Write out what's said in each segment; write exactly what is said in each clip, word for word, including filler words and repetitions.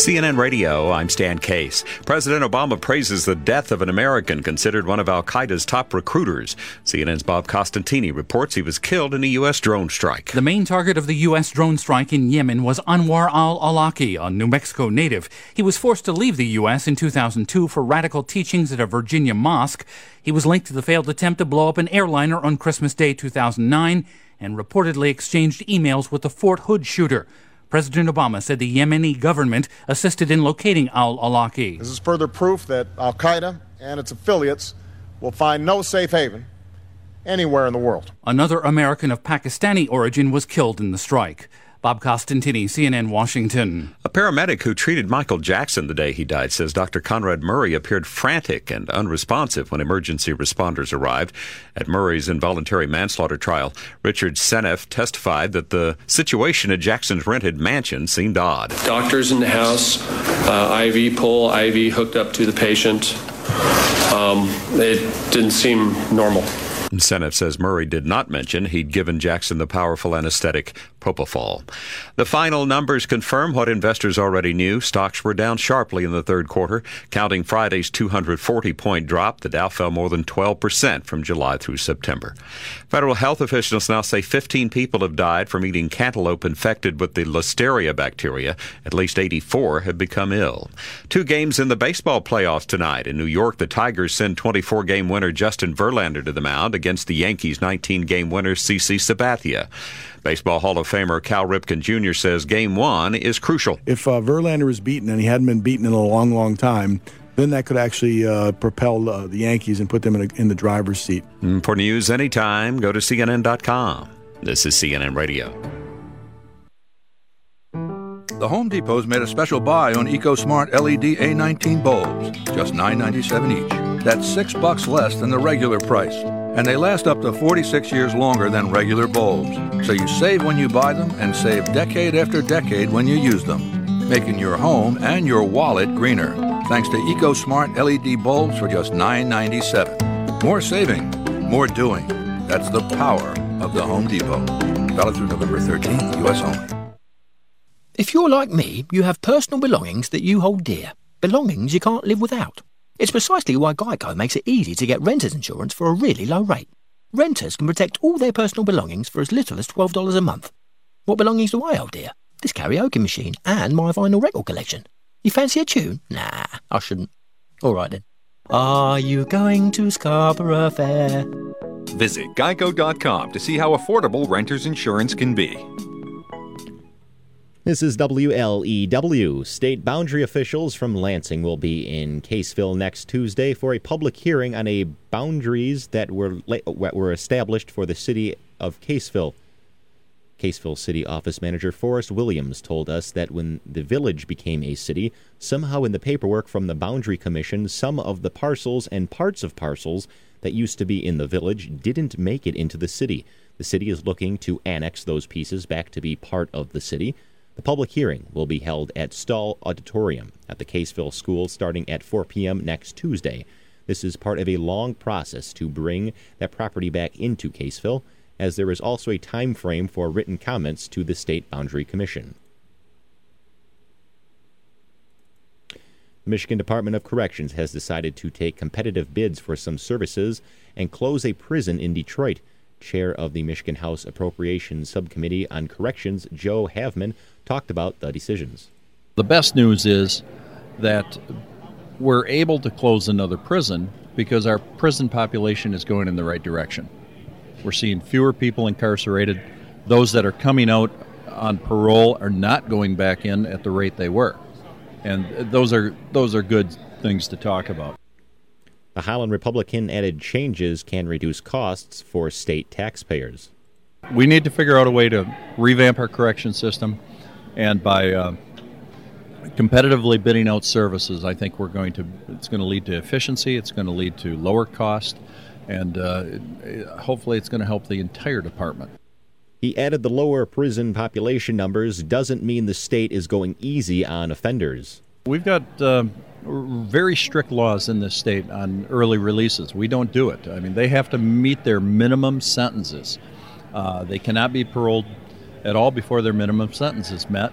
C N N Radio, I'm Stan Case. President Obama praises the death of an American considered one of al-Qaeda's top recruiters. C N N's Bob Costantini reports he was killed in a U S drone strike. The main target of the U S drone strike in Yemen was Anwar al-Awlaki, a New Mexico native. He was forced to leave the U S in two thousand two for radical teachings at a Virginia mosque. He was linked to the failed attempt to blow up an airliner on Christmas Day two thousand nine and reportedly exchanged emails with the Fort Hood shooter. President Obama said the Yemeni government assisted in locating al-Awlaki. This is further proof that al-Qaeda and its affiliates will find no safe haven anywhere in the world. Another American of Pakistani origin was killed in the strike. Bob Costantini, C N N, Washington. A paramedic who treated Michael Jackson the day he died says Doctor Conrad Murray appeared frantic and unresponsive when emergency responders arrived. At Murray's involuntary manslaughter trial, Richard Seneff testified that the situation at Jackson's rented mansion seemed odd. Doctors in the house, uh, I V pull, I V hooked up to the patient. Um, it didn't seem normal. Seneff says Murray did not mention he'd given Jackson the powerful anesthetic propofol. The final numbers confirm what investors already knew. Stocks were down sharply in the third quarter. Counting Friday's two hundred forty point drop, the Dow fell more than twelve percent from July through September. Federal health officials now say fifteen people have died from eating cantaloupe infected with the Listeria bacteria. At least eighty-four have become ill. Two games in the baseball playoffs tonight. In New York, the Tigers send twenty-four game winner Justin Verlander to the mound against the Yankees' nineteen game winner C C Sabathia. Baseball Hall of Famer Cal Ripken Junior says Game one is crucial. If uh, Verlander is beaten, and he hadn't been beaten in a long, long time, then that could actually uh, propel uh, the Yankees and put them in, a, in the driver's seat. For news anytime, go to C N N dot com. This is C N N Radio. The Home Depot's made a special buy on EcoSmart L E D A nineteen bulbs, just nine ninety-seven each. That's six bucks less than the regular price. And they last up to forty-six years longer than regular bulbs. So you save when you buy them and save decade after decade when you use them, making your home and your wallet greener. Thanks to EcoSmart L E D bulbs for just nine ninety-seven. More saving, more doing. That's the power of the Home Depot. Valid through November thirteenth, U S only. If you're like me, you have personal belongings that you hold dear. Belongings you can't live without. It's precisely why Geico makes it easy to get renter's insurance for a really low rate. Renters can protect all their personal belongings for as little as twelve dollars a month. What belongings do I hold dear? This karaoke machine and my vinyl record collection. You fancy a tune? Nah, I shouldn't. All right then. Are you going to Scarborough Fair? Visit geico dot com to see how affordable renter's insurance can be. This is W L E W. State boundary officials from Lansing will be in Caseville next Tuesday for a public hearing on a boundaries that were were established for the city of Caseville. Caseville City Office Manager Forrest Williams told us that when the village became a city, somehow in the paperwork from the Boundary Commission, some of the parcels and parts of parcels that used to be in the village didn't make it into the city. The city is looking to annex those pieces back to be part of the city. The public hearing will be held at Stahl Auditorium at the Caseville School starting at four p.m. next Tuesday. This is part of a long process to bring that property back into Caseville, as there is also a time frame for written comments to the State Boundary Commission. The Michigan Department of Corrections has decided to take competitive bids for some services and close a prison in Detroit. Chair of the Michigan House Appropriations Subcommittee on Corrections, Joe Havman, talked about the decisions. The best news is that we're able to close another prison because our prison population is going in the right direction. We're seeing fewer people incarcerated. Those that are coming out on parole are not going back in at the rate they were. And those are those are good things to talk about. The Highland Republican added changes can reduce costs for state taxpayers. We need to figure out a way to revamp our correction system, and by uh, competitively bidding out services, I think we're going to. It's going to lead to efficiency. It's going to lead to lower cost, and uh, hopefully, it's going to help the entire department. He added the lower prison population numbers doesn't mean the state is going easy on offenders. We've got uh, very strict laws in this state on early releases. We don't do it. I mean, they have to meet their minimum sentences. Uh, they cannot be paroled at all before their minimum sentence is met.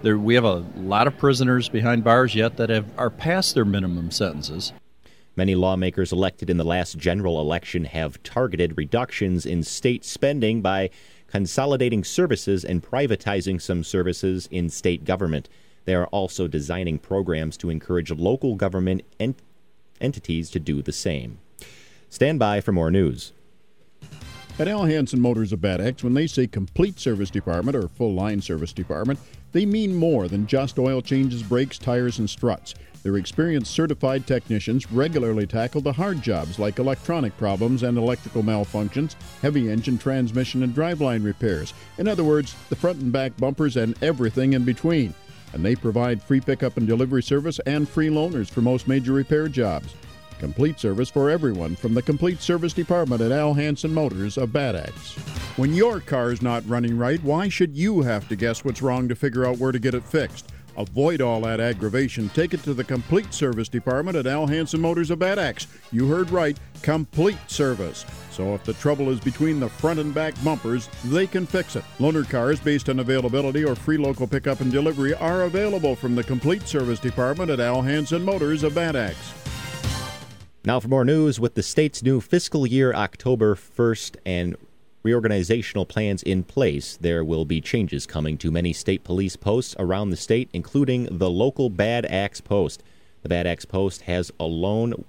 There, we have a lot of prisoners behind bars yet that have, are past their minimum sentences. Many lawmakers elected in the last general election have targeted reductions in state spending by consolidating services and privatizing some services in state government. They are also designing programs to encourage local government ent- entities to do the same. Stand by for more news. At Al Hansen Motors of Bad Axe, when they say complete service department or full line service department, they mean more than just oil changes, brakes, tires, and struts. Their experienced certified technicians regularly tackle the hard jobs like electronic problems and electrical malfunctions, heavy engine, transmission, and driveline repairs. In other words, the front and back bumpers and everything in between. And they provide free pickup and delivery service and free loaners for most major repair jobs. Complete service for everyone from the Complete Service Department at Al Hansen Motors of Bad Axe. When your car's not running right, why should you have to guess what's wrong to figure out where to get it fixed? Avoid all that aggravation. Take it to the Complete Service Department at Al Hansen Motors of Bad Axe. You heard right, complete service. So if the trouble is between the front and back bumpers, they can fix it. Loaner cars based on availability or free local pickup and delivery are available from the Complete Service Department at Al Hansen Motors of Bad Axe. Now for more news. With the state's new fiscal year October first and reorganizational plans in place, there will be changes coming to many state police posts around the state, including the local Bad Axe Post. The Bad Axe Post has alone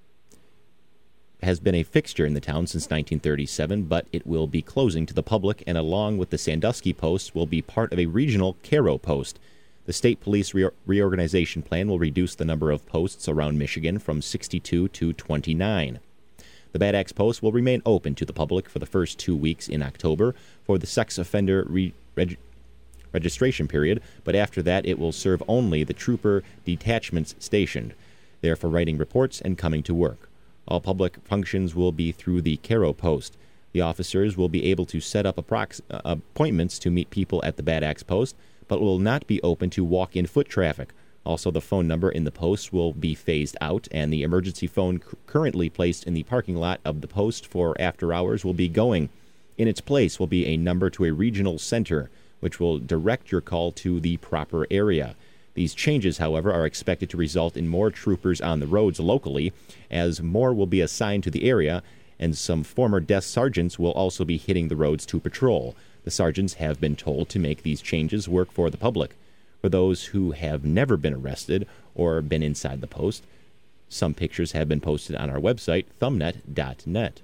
has been a fixture in the town since nineteen thirty-seven, but it will be closing to the public, and along with the Sandusky Post, will be part of a regional Cairo Post. The state police re- reorganization plan will reduce the number of posts around Michigan from sixty-two to twenty-nine. The Bad Axe Post will remain open to the public for the first two weeks in October for the sex offender re- reg- registration period, but after that it will serve only the trooper detachments stationed, there for writing reports and coming to work. All public functions will be through the Cairo Post. The officers will be able to set up approx- uh, appointments to meet people at the Bad Axe Post, but will not be open to walk-in foot traffic. Also, the phone number in the post will be phased out, and the emergency phone c- currently placed in the parking lot of the post for after hours will be going. In its place will be a number to a regional center, which will direct your call to the proper area. These changes, however, are expected to result in more troopers on the roads locally, as more will be assigned to the area, and some former desk sergeants will also be hitting the roads to patrol. The sergeants have been told to make these changes work for the public. For those who have never been arrested or been inside the post, some pictures have been posted on our website, thumbnet dot net.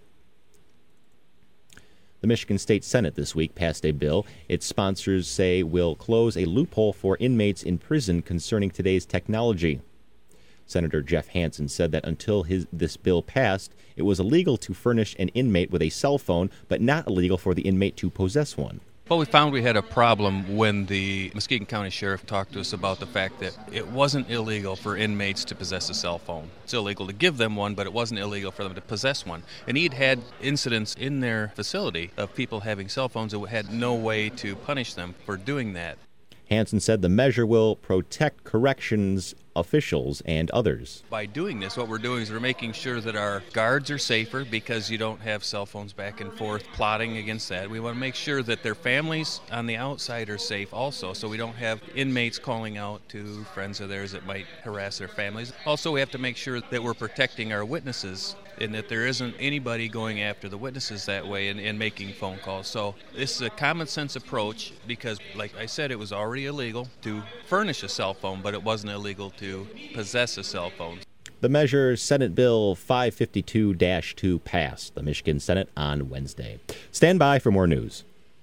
The Michigan State Senate this week passed a bill its sponsors say will close a loophole for inmates in prison concerning today's technology. Senator Jeff Hansen said that until his, this bill passed, it was illegal to furnish an inmate with a cell phone, but not illegal for the inmate to possess one. Well, we found we had a problem when the Muskegon County Sheriff talked to us about the fact that it wasn't illegal for inmates to possess a cell phone. It's illegal to give them one, but it wasn't illegal for them to possess one. And he'd had incidents in their facility of people having cell phones that had no way to punish them for doing that. Hansen said the measure will protect corrections officials and others. By doing this, what we're doing is we're making sure that our guards are safer because you don't have cell phones back and forth plotting against that. We want to make sure that their families on the outside are safe also, so we don't have inmates calling out to friends of theirs that might harass their families. Also, we have to make sure that we're protecting our witnesses and that there isn't anybody going after the witnesses that way and, and making phone calls. So this is a common sense approach because, like I said, it was already illegal to furnish a cell phone, but it wasn't illegal to possess a cell phone. The measure, Senate Bill five fifty-two dash two, passed the Michigan Senate on Wednesday. Stand by for more news.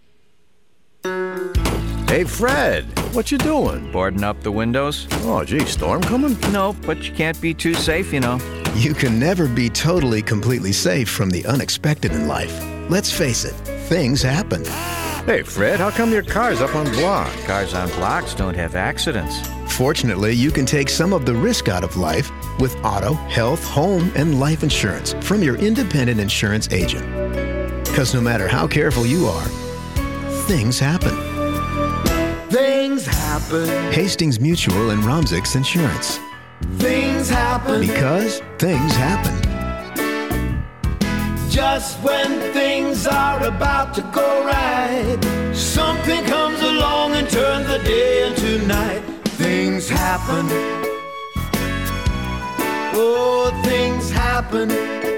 Hey, Fred. What you doing? Boarding up the windows? Oh, gee, storm coming? No, but you can't be too safe, you know. You can never be totally, completely safe from the unexpected in life. Let's face it, things happen. Hey, Fred, how come your car's up on block? Cars on blocks don't have accidents. Fortunately, you can take some of the risk out of life with auto, health, home, and life insurance from your independent insurance agent. Because no matter how careful you are, things happen. Things happen. Hastings Mutual and Romsix Insurance. Things happen. Because things happen. Just when things are about to go right, something comes along and turns the day into night. happen. Oh, things happen.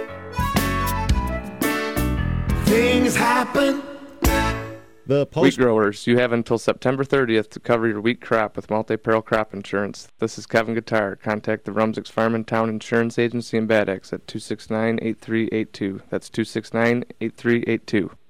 Things happen. The Wheat post growers, you have until September thirtieth to cover your wheat crop with multi-peril crop insurance. This is Kevin Guitar. Contact the Rumsix Farm and Town Insurance Agency in Bad Axe at two six nine, eight three eight two. That's two six nine, eight three eight two.